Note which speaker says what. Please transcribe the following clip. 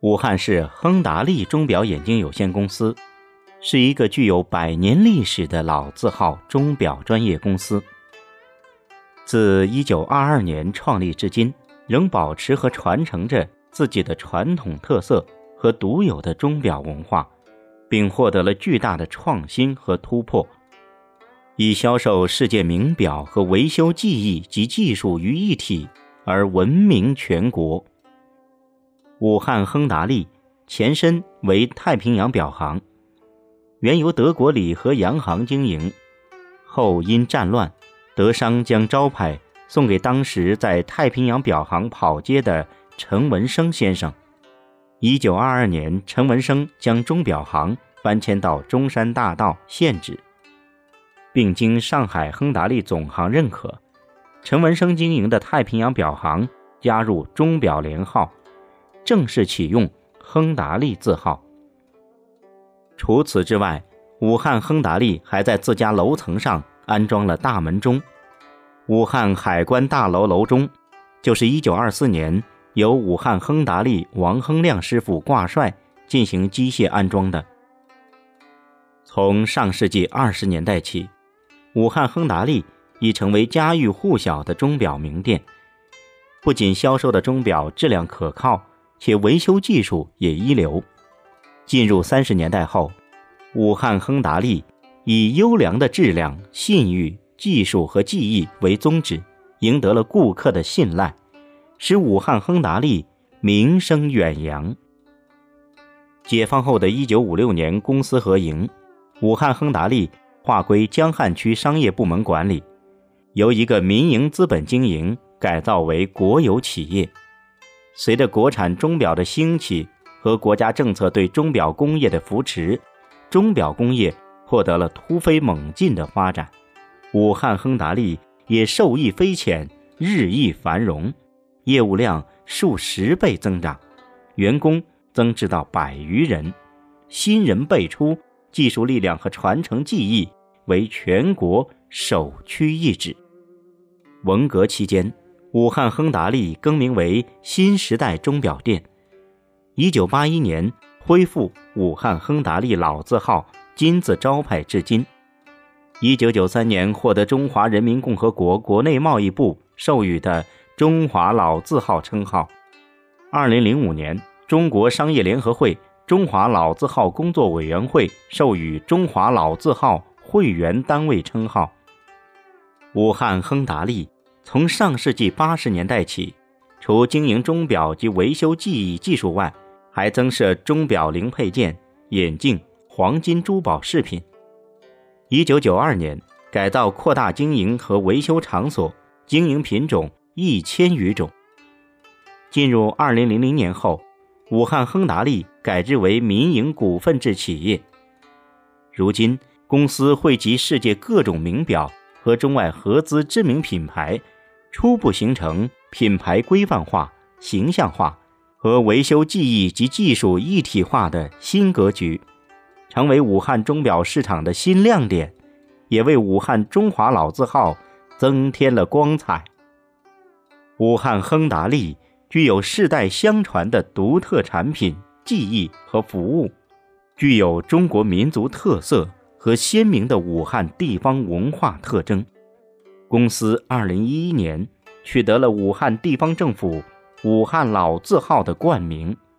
Speaker 1: 武汉市亨达利钟表眼镜有限公司是一个具有100年历史的老字号钟表专业公司。自1922年创立至今，仍保持和传承着自己的传统特色和独有的钟表文化，并获得了巨大的创新和突破，以销售世界名表和维修技艺及技术于一体而闻名全国。武汉亨达利前身为太平洋表行，原由德国礼和洋行经营，后因战乱，德商将招牌送给当时在太平洋表行跑街的陈文生先生。1922年，陈文生将钟表行搬迁到中山大道现址，并经上海亨达利总行认可，陈文生经营的太平洋表行加入钟表连号，正式启用亨达利字号。除此之外，武汉亨达利还在自家楼层上安装了大门钟。武汉海关大楼楼钟就是1924年由武汉亨达利王亨亮师傅挂帅进行机械安装的。从上世纪20年代起，武汉亨达利已成为家喻户晓的钟表名店，不仅销售的钟表质量可靠，且维修技术也一流。进入30年代后，武汉亨达利以优良的质量、信誉、技术和技艺为宗旨，赢得了顾客的信赖，使武汉亨达利名声远扬。解放后的1956年，公私合营，武汉亨达利划归江汉区商业部门管理，由一个民营资本经营改造为国有企业。随着国产钟表的兴起和国家政策对钟表工业的扶持，钟表工业获得了突飞猛进的发展，武汉亨达利也受益匪浅，日益繁荣，业务量数10倍增长，员工增至到100余人，新人辈出，技术力量和传承技艺为全国首屈一指。文革期间，武汉亨达利更名为新时代钟表店。1981年恢复武汉亨达利老字号金字招牌至今。1993年获得中华人民共和国国内贸易部授予的中华老字号称号。2005年，中国商业联合会中华老字号工作委员会授予中华老字号会员单位称号。武汉亨达利从上世纪80年代起，除经营钟表及维修技艺技术外，还增设钟表零配件、眼镜、黄金珠宝饰品。1992年，改造扩大经营和维修场所，经营品种1000余种。进入2000年后，武汉亨达利改制为民营股份制企业。如今，公司汇集世界各种名表和中外合资知名品牌，初步形成品牌规范化、形象化和维修技艺及技术一体化的新格局，成为武汉钟表市场的新亮点，也为武汉中华老字号增添了光彩。武汉亨达利具有世代相传的独特产品、技艺和服务，具有中国民族特色和鲜明的武汉地方文化特征。公司2011年取得了武汉地方政府武汉老字号的冠名。